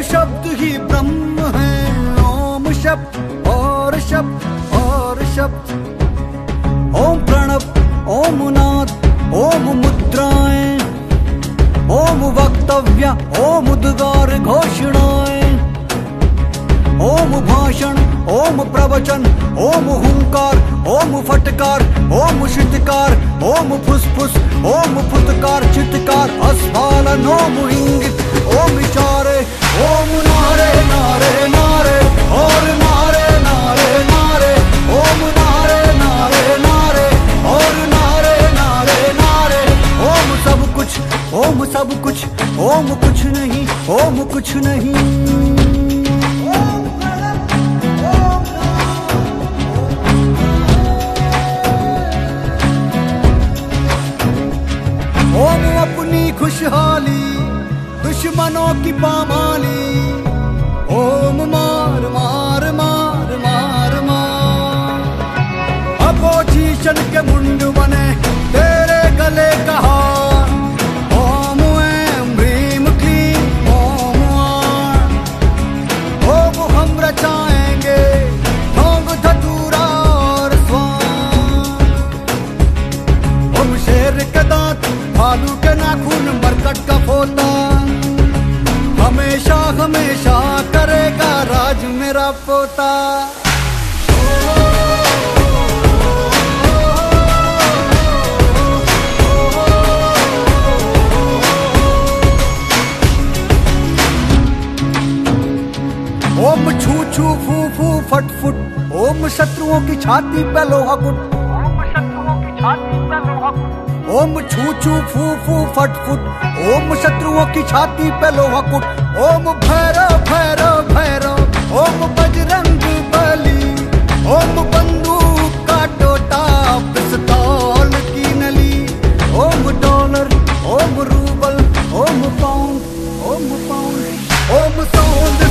शब्द ही ब्रह्म है। ओम शब्द और शब्द और शब्द। ओम प्रणव ओम नाद ओम मुद्राएं ओम वक्तव्य ओम उद्गार घोषणाएं। ओम भाषण ओम प्रवचन ओम हुंकार ओम फटकार ओम शितकार ओम फुसफुस ओम फुतकार चित्कार अस्फालन ओम इंगित ओम इशारे। ओम नारे नारे नारे और नारे नारे नारे। ओम नारे नारे नारे और नारे नारे नारे। ओम सब कुछ ओम सब कुछ ओम कुछ नहीं ओम कुछ नहीं। ओम अपनी खुशहाली दुश्मनों की पामाली। ओम मार मार मार मार मार। अपोजिशन के मुंड बने तेरे गले का हार। ओम ऐं ह्रीम क्लीम ओम आण। ओम हम रचाएंगे ढोंग धतूरा और स्वान। ओम शेर के दांत भालू के नाखून मरकट का पोता। हमेशा हमेशा करेगा राज मेरा पोता। ओम छू छू फू फू फट फुट। ओम शत्रुओं की छाती पे लोहा कुट। ओम शत्रुओं की छाती पे लोहा कुट। ओम छू छू फू फू फट फुट। ओम शत्रुओं की छाती पे लोहा कुट। ओम भैरव भैरव भैरव ओम बजरंग बली। ओम बंदूक का टोटा पिस्तौल की नली। ओम डॉलर ओम रूबल ओम पाउंड ओम पाउंड। ओम सौंद